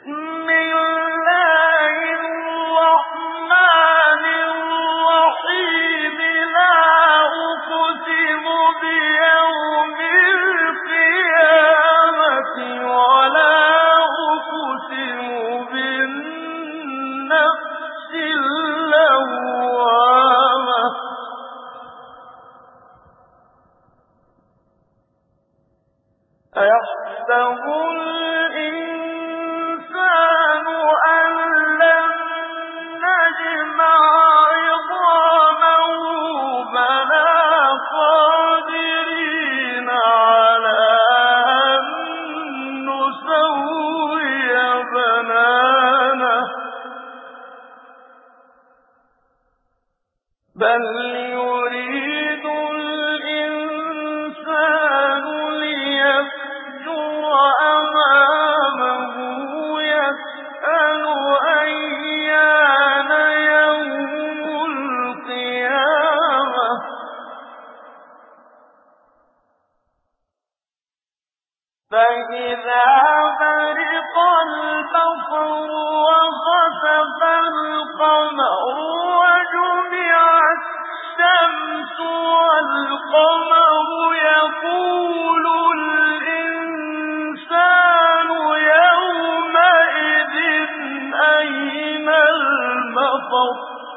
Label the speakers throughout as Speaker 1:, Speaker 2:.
Speaker 1: بسم الله الرحمن الرحيم لا أقسم بيوم القيامة ولا أقسم بالنفس اللوامة أيحسب الإنسان أن لن نجمع عظامه بلى قادرين على أن نسوي بنانه بل يريد الإنسان ليفجر أمامه يسأل أيان يوم القيامة فإذا برق البصر وخسف القمر وجمع الشمس والقمر يقول الإنسان يومئذ أين المفر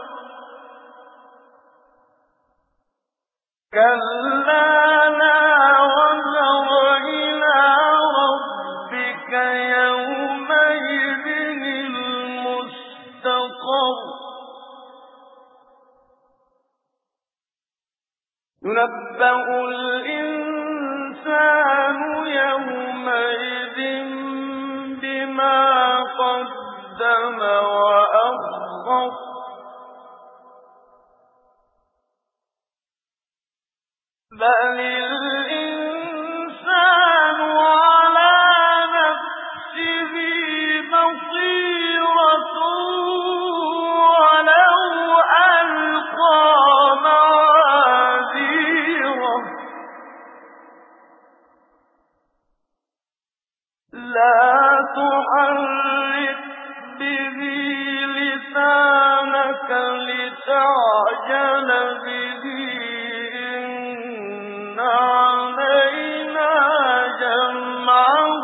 Speaker 1: كلا لا وزر إلى ربك يومئذ المستقر ينبأ الإنسان يومئذ بما قدم وأخر بل الإنسان على نفسه بصيرة ولو ألقى معاذيره لا تحرك به لسانك لتعجل به إن علينا جمعه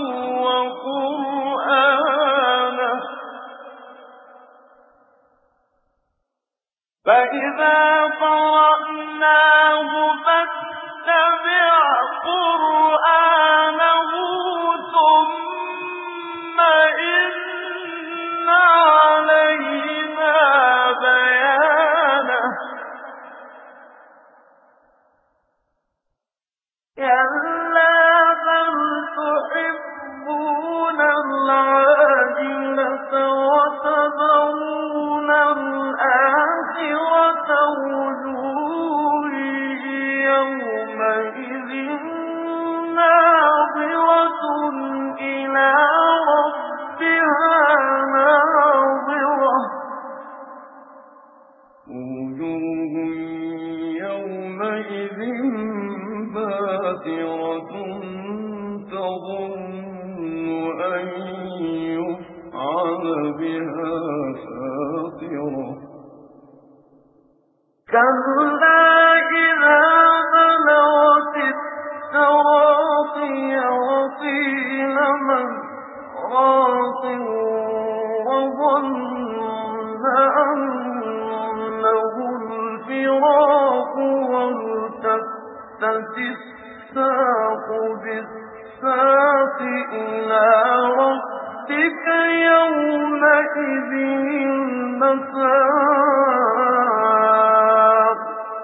Speaker 1: وقرآنه فإذا قرأناه فاتبع قرآنه ثم إن علينا بيانه كلا بل تحبون العاجلة وتذرون الآخرة وجوه يومئذ ناظرة إلى ربها ناظرة وجوه يومئذ باسرة تظن أن يفعل بها فاقرة كلا إذا بلغت التراقي وقيل من راق وظن أنه الفراق والتفت الساق بالساق إلى ربك يومئذ المساق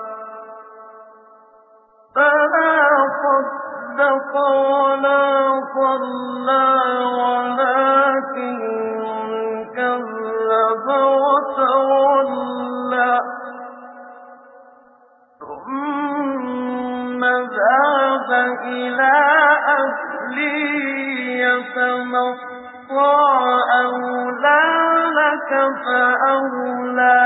Speaker 1: فلا صدق ولا صلى ولكن كذب وتولى ثم ذهب إلى أهله يتمطى أولى لك فأولى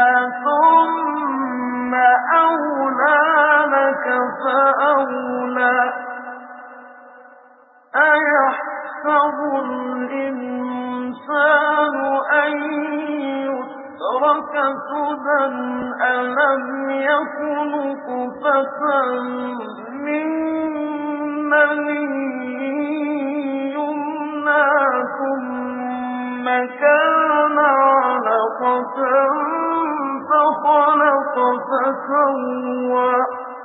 Speaker 1: ثم أولى لك فأولى أيحسب الإنسان سُدًى أَلَمْ يَكُ نُطْفَةً مِّن مَّنِيٍّ يُمْنَىٰ ثُمَّ كَانَ عَلَقَةً فَخَلَقَ فَسَوَّىٰ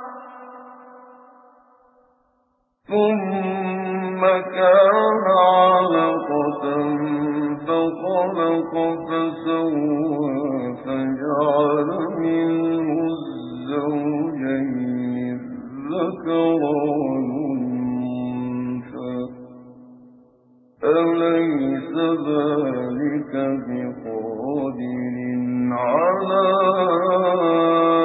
Speaker 1: فَجَعَلَ مِنْهُ الزَّوْجَيْنِ الذَّكَرَ وَالْأُنثَىٰ ۚ أَلَيْسَ ذَٰلِكَ بِقَادِرٍ عَلَىٰ